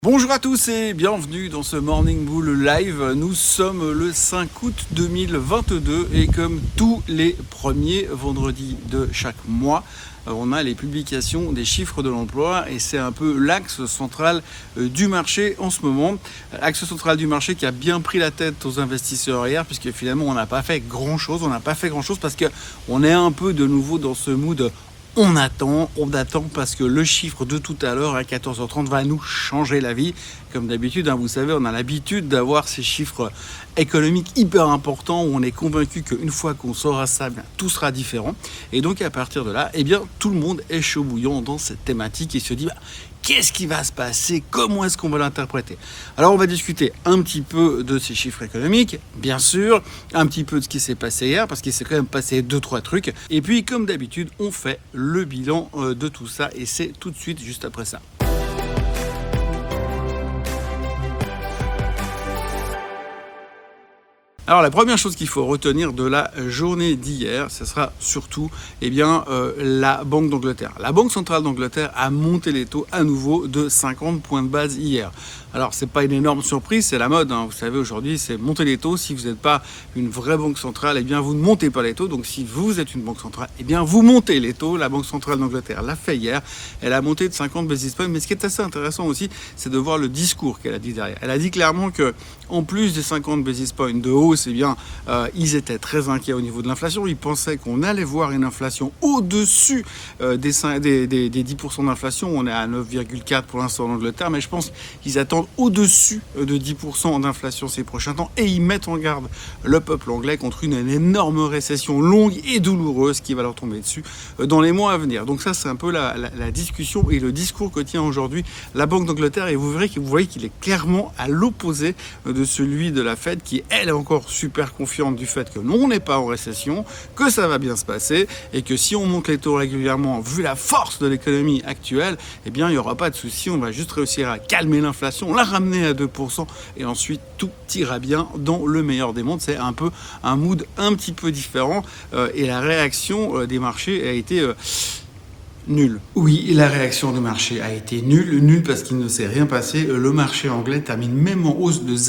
Bonjour à tous et bienvenue dans ce Morning Bull Live. Nous sommes le 5 août 2022 et comme tous les premiers vendredis de chaque mois, on a les publications des chiffres de l'emploi et c'est un peu l'axe central du marché en ce moment. L'axe central du marché qui a bien pris la tête aux investisseurs hier puisque finalement on n'a pas fait grand chose. Parce qu'on est un peu de nouveau dans ce mood. On attend parce que le chiffre de tout à l'heure à 14h30 va nous changer la vie. Comme d'habitude, vous savez, on a l'habitude d'avoir ces chiffres économiques hyper importants où on est convaincu qu'une fois qu'on saura ça, tout sera différent. Et donc à partir de là, tout le monde est chaud bouillant dans cette thématique et se dit qu'est-ce qui va se passer? Comment est-ce qu'on va l'interpréter? Alors on va discuter un petit peu de ces chiffres économiques, bien sûr, un petit peu de ce qui s'est passé hier, parce qu'il s'est quand même passé 2-3 trucs. Et puis comme d'habitude, on fait le bilan de tout ça et c'est tout de suite juste après ça. Alors la première chose qu'il faut retenir de la journée d'hier, ce sera surtout la Banque d'Angleterre. La Banque centrale d'Angleterre a monté les taux à nouveau de 50 points de base hier. Alors c'est pas une énorme surprise, c'est la mode. Vous savez aujourd'hui c'est monter les taux. Si vous n'êtes pas une vraie banque centrale, vous ne montez pas les taux. Donc si vous êtes une banque centrale, vous montez les taux. La Banque centrale d'Angleterre l'a fait hier. Elle a monté de 50 basis points. Mais ce qui est assez intéressant aussi, c'est de voir le discours qu'elle a dit derrière. Elle a dit clairement que en plus des 50 basis points de hausse, ils étaient très inquiets au niveau de l'inflation. Ils pensaient qu'on allait voir une inflation au-dessus des 10% d'inflation. On est à 9,4 pour l'instant en Angleterre, mais je pense qu'ils attendent au-dessus de 10% d'inflation ces prochains temps et ils mettent en garde le peuple anglais contre une énorme récession longue et douloureuse qui va leur tomber dessus dans les mois à venir. Donc ça, c'est un peu la discussion et le discours que tient aujourd'hui la Banque d'Angleterre et vous voyez qu'il est clairement à l'opposé de celui de la Fed qui, elle, est encore super confiante du fait que nous, on n'est pas en récession, que ça va bien se passer et que si on monte les taux régulièrement, vu la force de l'économie actuelle, il n'y aura pas de souci, on va juste réussir à calmer l'inflation, la ramener à 2% et ensuite tout ira bien dans le meilleur des mondes. C'est un peu un mood un petit peu différent et la réaction des marchés a été nulle. Oui, la réaction du marché a été nulle parce qu'il ne s'est rien passé. Le marché anglais termine même en hausse de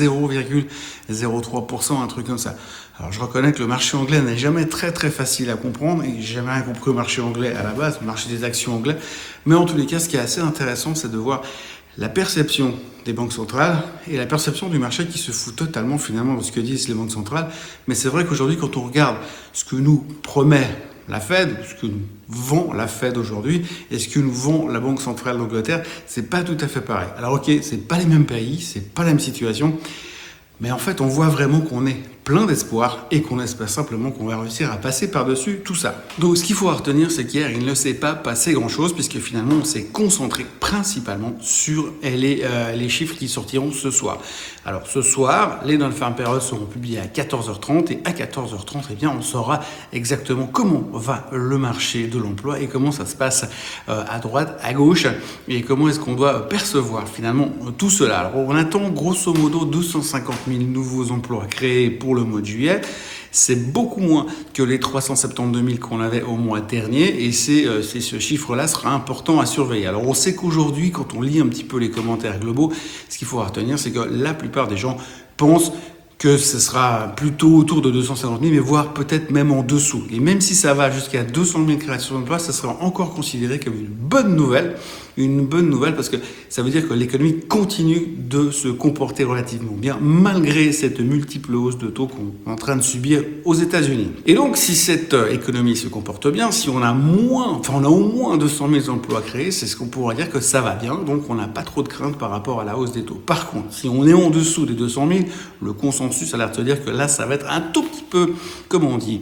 0,03%, un truc comme ça. Alors je reconnais que le marché anglais n'est jamais très très facile à comprendre et j'ai jamais rien compris au marché anglais à la base, le marché des actions anglais. Mais en tous les cas, ce qui est assez intéressant, c'est de voir la perception des banques centrales et la perception du marché qui se fout totalement finalement de ce que disent les banques centrales. Mais c'est vrai qu'aujourd'hui, quand on regarde ce que nous promet la Fed, ce que nous vend la Fed aujourd'hui et ce que nous vend la Banque centrale d'Angleterre, c'est pas tout à fait pareil. Alors ok, c'est pas les mêmes pays, c'est pas la même situation, mais en fait on voit vraiment qu'on est plein d'espoir et qu'on espère simplement qu'on va réussir à passer par-dessus tout ça. Donc ce qu'il faut retenir, c'est qu'hier il ne s'est pas passé grand-chose puisque finalement on s'est concentré principalement sur les chiffres qui sortiront ce soir. Alors ce soir, les non-farm payrolls seront publiés à 14h30 et à 14h30, on saura exactement comment va le marché de l'emploi et comment ça se passe à droite, à gauche et comment est-ce qu'on doit percevoir finalement tout cela. Alors on attend grosso modo 250 000 nouveaux emplois créés pour le mois de juillet. C'est beaucoup moins que les 372 000 qu'on avait au mois dernier et ce chiffre-là sera important à surveiller. Alors on sait qu'aujourd'hui, quand on lit un petit peu les commentaires globaux, ce qu'il faut retenir, c'est que la plupart des gens pensent que ce sera plutôt autour de 250 000, mais voire peut-être même en dessous. Et même si ça va jusqu'à 200 000 créations d'emplois, ça sera encore considéré comme une bonne nouvelle parce que ça veut dire que l'économie continue de se comporter relativement bien malgré cette multiple hausse de taux qu'on est en train de subir aux États-Unis. Et donc si cette économie se comporte bien, si on a au moins 200 000 emplois créés, c'est ce qu'on pourra dire que ça va bien, donc on n'a pas trop de crainte par rapport à la hausse des taux. Par contre, si on est en dessous des 200 000, le consensus a l'air de se dire que là ça va être un tout petit peu, comment on dit,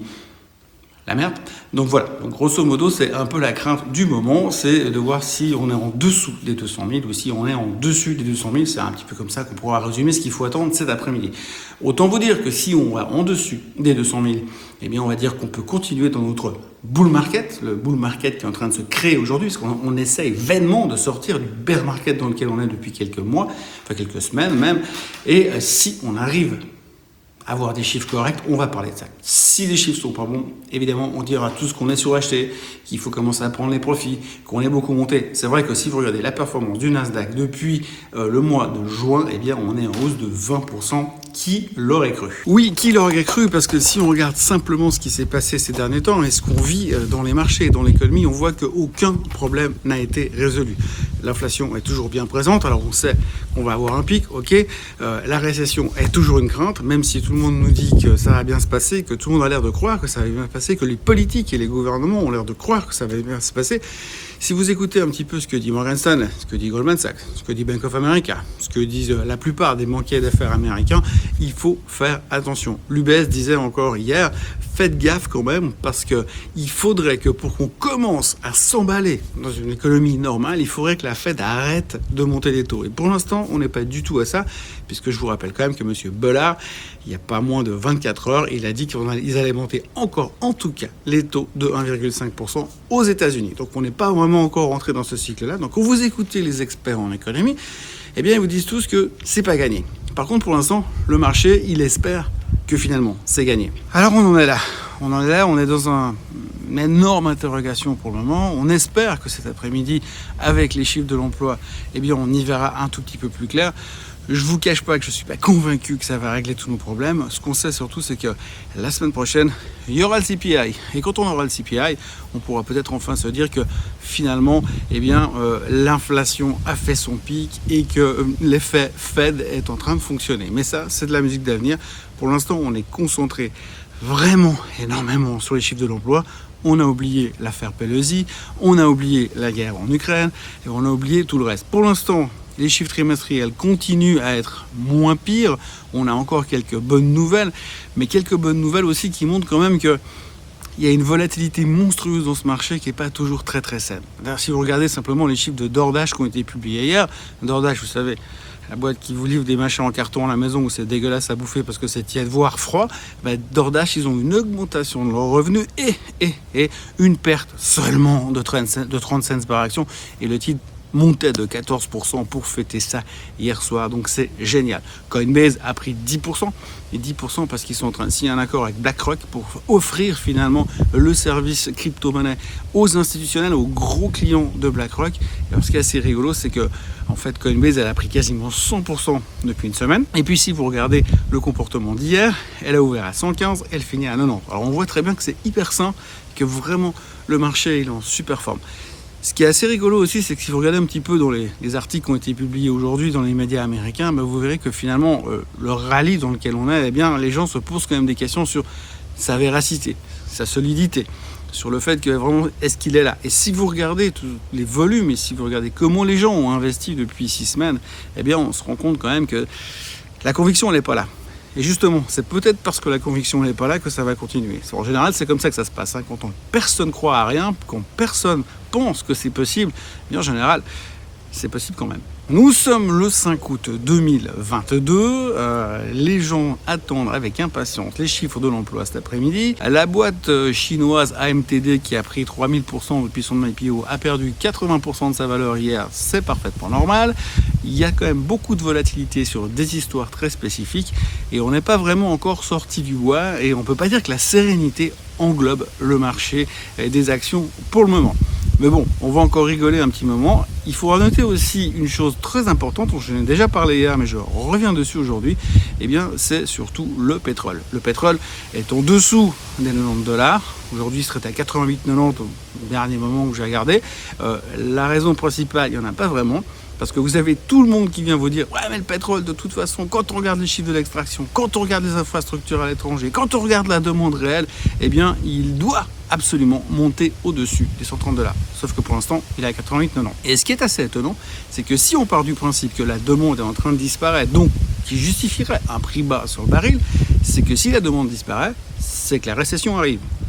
la merde. Donc voilà, donc grosso modo, c'est un peu la crainte du moment, c'est de voir si on est en dessous des 200 000 ou si on est en dessus des 200 000. C'est un petit peu comme ça qu'on pourra résumer ce qu'il faut attendre cet après-midi. Autant vous dire que si on va en dessus des 200 000, on va dire qu'on peut continuer dans notre bull market, le bull market qui est en train de se créer aujourd'hui, parce qu'on essaye vainement de sortir du bear market dans lequel on est depuis quelques mois, quelques semaines même, et si on arrive avoir des chiffres corrects, on va parler de ça. Si les chiffres sont pas bons, évidemment, on dira tous qu'on est suracheté, qu'il faut commencer à prendre les profits, qu'on est beaucoup monté. C'est vrai que si vous regardez la performance du Nasdaq depuis le mois de juin, eh bien, on est en hausse de 20%. Qui l'aurait cru? Oui, qui l'aurait cru? Parce que si on regarde simplement ce qui s'est passé ces derniers temps et ce qu'on vit dans les marchés, dans l'économie, on voit qu'aucun problème n'a été résolu. L'inflation est toujours bien présente, alors on sait qu'on va avoir un pic, ok. La récession est toujours une crainte, même si tout le monde nous dit que ça va bien se passer, que tout le monde a l'air de croire que ça va bien se passer, que les politiques et les gouvernements ont l'air de croire que ça va bien se passer. Si vous écoutez un petit peu ce que dit Morgan Stanley, ce que dit Goldman Sachs, ce que dit Bank of America, ce que disent la plupart des banquiers d'affaires américains, il faut faire attention. L'UBS disait encore hier, faites gaffe quand même, parce que il faudrait que pour qu'on commence à s'emballer dans une économie normale, il faudrait que la Fed arrête de monter les taux. Et pour l'instant, on n'est pas du tout à ça, puisque je vous rappelle quand même que M. Bullard, il n'y a pas moins de 24 heures, il a dit qu'ils allaient monter encore, en tout cas, les taux de 1,5% aux États-Unis. Donc on n'est pas vraiment encore rentré dans ce cycle-là. Donc quand vous écoutez les experts en économie, eh bien ils vous disent tous que c'est pas gagné. Par contre, pour l'instant, le marché, il espère que finalement, c'est gagné. Alors on en est là. On est dans une énorme interrogation pour le moment. On espère que cet après-midi, avec les chiffres de l'emploi, eh bien on y verra un tout petit peu plus clair. Je vous cache pas que je suis pas convaincu que ça va régler tous nos problèmes. Ce qu'on sait surtout, c'est que la semaine prochaine, il y aura le CPI. Et quand on aura le CPI, on pourra peut-être enfin se dire que finalement, eh bien, l'inflation a fait son pic et que l'effet Fed est en train de fonctionner. Mais ça, c'est de la musique d'avenir. Pour l'instant, on est concentré vraiment énormément sur les chiffres de l'emploi. On a oublié l'affaire Pelosi, on a oublié la guerre en Ukraine et on a oublié tout le reste. Pour l'instant, les chiffres trimestriels continuent à être moins pires. On a encore quelques bonnes nouvelles, mais quelques bonnes nouvelles aussi qui montrent quand même qu'il y a une volatilité monstrueuse dans ce marché qui n'est pas toujours très très saine. D'ailleurs, si vous regardez simplement les chiffres de DoorDash qui ont été publiés hier, DoorDash, vous savez, la boîte qui vous livre des machins en carton à la maison où c'est dégueulasse à bouffer parce que c'est tiède, voire froid, DoorDash, ils ont une augmentation de leurs revenus et une perte seulement de 30 cents par action. Et le titre montait de 14% pour fêter ça hier soir, donc c'est génial. Coinbase a pris 10%, et 10% parce qu'ils sont en train de signer un accord avec BlackRock pour offrir finalement le service crypto-monnaie aux institutionnels, aux gros clients de BlackRock. Et alors ce qui est assez rigolo, c'est que en fait Coinbase, elle a pris quasiment 100% depuis une semaine. Et puis si vous regardez le comportement d'hier, elle a ouvert à 115, elle finit à 90. Alors on voit très bien que c'est hyper sain, que vraiment le marché il est en super forme. Ce qui est assez rigolo aussi, c'est que si vous regardez un petit peu dans les articles qui ont été publiés aujourd'hui dans les médias américains, vous verrez que finalement, le rallye dans lequel on est, eh bien, les gens se posent quand même des questions sur sa véracité, sa solidité, sur le fait que vraiment, est-ce qu'il est là? Et si vous regardez tous les volumes, et si vous regardez comment les gens ont investi depuis 6 semaines, eh bien, on se rend compte quand même que la conviction, elle n'est pas là. Et justement, c'est peut-être parce que la conviction n'est pas là que ça va continuer. En général, c'est comme ça que ça se passe. Quand personne croit à rien, quand personne pense que c'est possible, en général, c'est possible quand même. Nous sommes le 5 août 2022. Les gens attendent avec impatience les chiffres de l'emploi cet après-midi. La boîte chinoise AMTD, qui a pris 3000% depuis son IPO, a perdu 80% de sa valeur hier. C'est parfaitement normal. Il y a quand même beaucoup de volatilité sur des histoires très spécifiques et on n'est pas vraiment encore sorti du bois et on ne peut pas dire que la sérénité englobe le marché des actions pour le moment. Mais bon, on va encore rigoler un petit moment. Il faudra noter aussi une chose très importante, dont je n'ai déjà parlé hier, mais je reviens dessus aujourd'hui, eh bien, c'est surtout le pétrole. Le pétrole est en dessous des $90. Aujourd'hui, il serait à 88,90 au dernier moment où j'ai regardé. La raison principale, il n'y en a pas vraiment. Parce que vous avez tout le monde qui vient vous dire « Ouais, mais le pétrole, de toute façon, quand on regarde les chiffres de l'extraction, quand on regarde les infrastructures à l'étranger, quand on regarde la demande réelle, eh bien, il doit absolument monter au-dessus des $130. » Sauf que pour l'instant, il est à 88,90. Et ce qui est assez étonnant, c'est que si on part du principe que la demande est en train de disparaître, donc qui justifierait un prix bas sur le baril, c'est que si la demande disparaît, c'est que la récession arrive.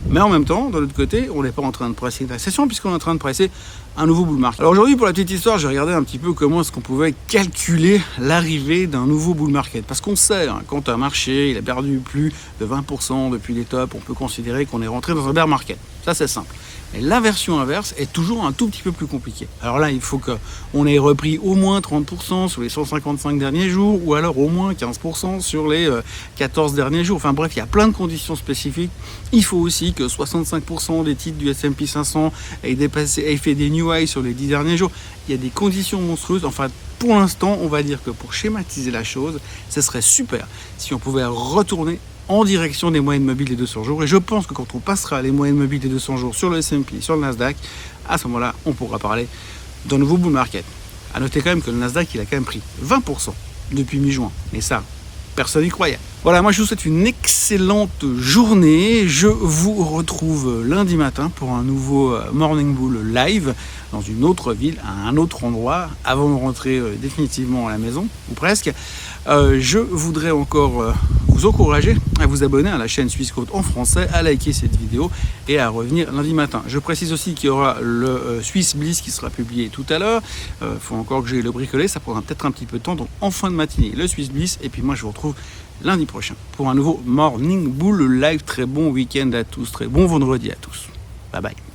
Mais en même temps, de l'autre côté, on n'est pas en train de presser une récession puisqu'on est en train de presser un nouveau bull market. Alors aujourd'hui, pour la petite histoire, j'ai regardé un petit peu comment est-ce qu'on pouvait calculer l'arrivée d'un nouveau bull market. Parce qu'on sait, quand un marché il a perdu plus de 20% depuis les tops, on peut considérer qu'on est rentré dans un bear market. Ça, c'est simple. Mais la version inverse est toujours un tout petit peu plus compliquée. Alors là, il faut qu'on ait repris au moins 30% sur les 155 derniers jours, ou alors au moins 15% sur les 14 derniers jours. Enfin bref, il y a plein de conditions spécifiques. Il faut aussi que 65% des titres du S&P 500 aient fait des new highs sur les 10 derniers jours. Il y a des conditions monstrueuses. Enfin, pour l'instant, on va dire que pour schématiser la chose, ce serait super si on pouvait retourner en direction des moyennes mobiles des 200 jours. Et je pense que quand on passera les moyennes mobiles des 200 jours sur le S&P, sur le Nasdaq, à ce moment-là, on pourra parler d'un nouveau bull market. À noter quand même que le Nasdaq, il a quand même pris 20% depuis mi-juin. Et ça, personne n'y croyait. Voilà, moi je vous souhaite une excellente journée. Je vous retrouve lundi matin pour un nouveau Morning Bull live dans une autre ville, à un autre endroit, avant de rentrer définitivement à la maison, ou presque. Je voudrais encore vous encourager à vous abonner à la chaîne Swissquote en français, à liker cette vidéo et à revenir lundi matin. Je précise aussi qu'il y aura le Swiss Bliss qui sera publié tout à l'heure. Il faut encore que j'aille le bricoler, ça prendra peut-être un petit peu de temps. Donc en fin de matinée, le Swiss Bliss. Et puis moi, je vous retrouve lundi prochain pour un nouveau Morning Bull live. Très bon week-end à tous, très bon vendredi à tous. Bye bye.